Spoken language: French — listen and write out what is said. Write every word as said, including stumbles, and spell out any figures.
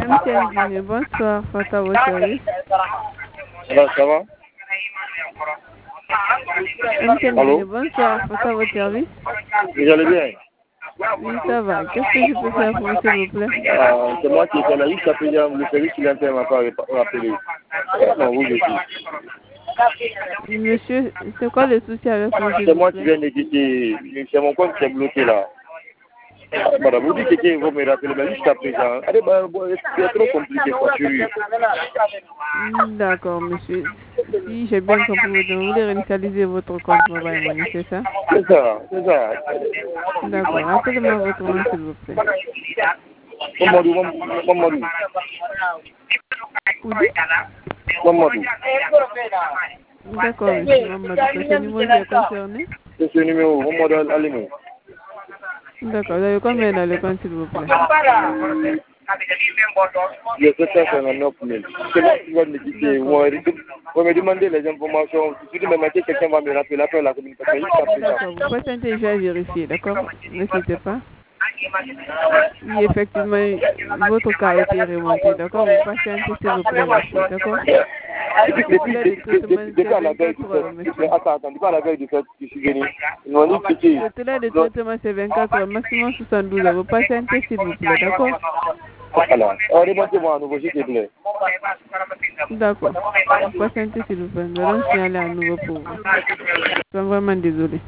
Michel Guigné, bonsoir, face à votre service. Alors, ça va? Michel Allô? Guigné, bonsoir, face à votre service. Vous allez bien? Oui, ça va. Qu'est-ce que je peux faire pour vous, s'il vous plaît? Ah, c'est moi qui étais là, juste après, le service qui l'interne m'a pas rappelé. Non, vous aussi. Monsieur, c'est quoi le souci avec vous, s'il C'est vous moi qui plaît? viens de quitter, c'est mon compte qui est bloqué là. Madame, vous dites que vous me rappelez, mais jusqu'à présent, allez, bah, bon, c'est trop compliqué quoi, sur lui. D'accord, monsieur. Si j'ai bien compris, donc vous voulez réinitialiser votre compte mobile money, c'est ça? C'est ça, c'est ça. D'accord, rappelez-moi votre nom, s'il vous plaît. Mamadou, Mamadou. Oudi? Mamadou. D'accord, monsieur Mamadou. C'est ce numéro qui est concerné? C'est ce numéro, Mamadou Alimou. D'accord, vous avez combien dans le compte, s'il vous plaît? Il y a sept cent cinquante-neuf mille. C'est moi qui vais me quitter. Vous me demandez les informations. Si vous me mettez, quelqu'un va me rappeler après la communication. D'accord, vous patientez, je vais vérifier, d'accord? N'hésitez pas. Oui, effectivement, votre cas a été remonté, d'accord? Vous patientez, s'il vous plaît, monsieur, d'accord? Depuis à la veille du fait, attends, attends, depuis à la veille du fait, je suis venu. Ils m'ont dit que Le délai de traitement, c'est vingt-quatre heures, maximum soixante-douze heures. Vous patientez, s'il vous plaît, d'accord? Voilà. Remontez-moi à nouveau, s'il te plaît. D'accord. Vous patientez, s'il vous plaît. Nous allons signaler à nouveau pour vous. Je suis vraiment désolé.